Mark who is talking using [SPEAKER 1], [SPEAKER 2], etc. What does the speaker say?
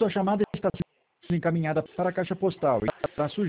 [SPEAKER 1] Sua chamada está sendo encaminhada para a caixa postal e a sugestão